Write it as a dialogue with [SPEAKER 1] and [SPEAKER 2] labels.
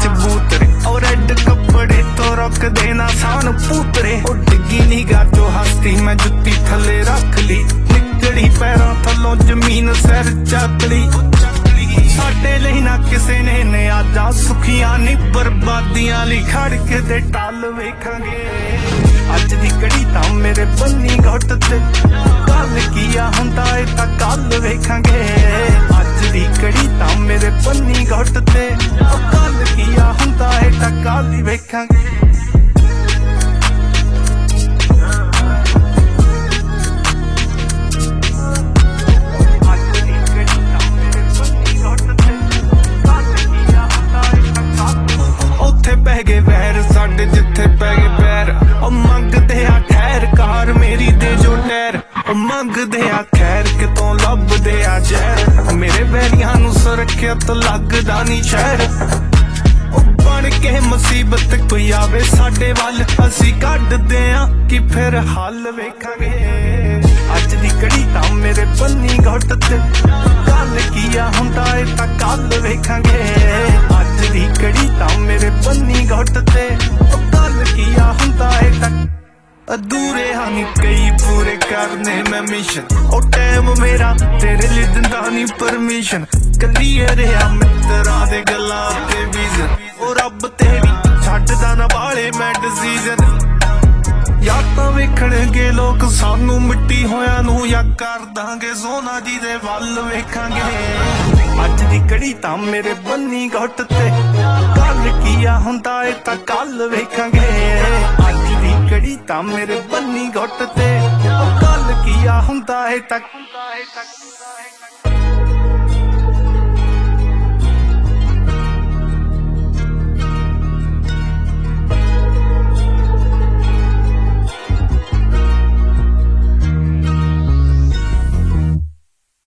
[SPEAKER 1] बूतरे और रेड कपड़े तो रख देना सान पूतरे। ओ डिगी निगाह चो हस्ती मैं जुत्ती थले रख ली, निकली पैरों थलों जमीन सैर चकली। साडे लई ना किसे ने नियाजा सुखियां नी बर्बादियां लई खड़ के ते टल वेखांगे। अज दी घड़ी तां मेरे बन्नी घुट ते कल कीया हुंदा ए तां कल वेखांगे। अज दी घड़ी तां मेरे बन्नी घुट ते कल कीया हुंदा ए तां कल ही वेखांगे। पै गए वैर साडे जिथे पै गए पैर, ओ मंगदे आ ठहर कार मेरी दे जो टैर। ओ मंगदे आ खैर कितों लभदे आ जहर, मेरे वैरियां नू सुरखियत लगदा नी शहर। ओ बन के मुसीबत कोई आवे साडे वल असी कड्डदे आ कि फिर हल वेखांगे। अज दी घड़ी तां मेरे बन्नी घुट ते कल कीया हुंदा ए तां कल वेखांगे। अज दी घड़ी तां मेरे बन्नी घुट ते कल कीया हुंदा ए तां अधूरे हानी कई पूरे करने मैं मिशन। ओ टाइम मेरा तेरे लिए दिंदा नी परमिशन, कलिए रहा मित्तरां दे गल्लां ते विजन। ओ रब तेरी छड्डदा ना वाले मैं डिसीजन, या तां वेखणगे लोग सानू मिट्टी होया नू या कर दांगे सोना जी दे वल वेखांगे। अज दी घड़ी तां मेरे बन्नी घुट ते कल कीया हुंदा ए तां कल वेखांगे। अज दी घड़ी तां मेरे बन्नी घुट ते कल कीया हुंदा ए तां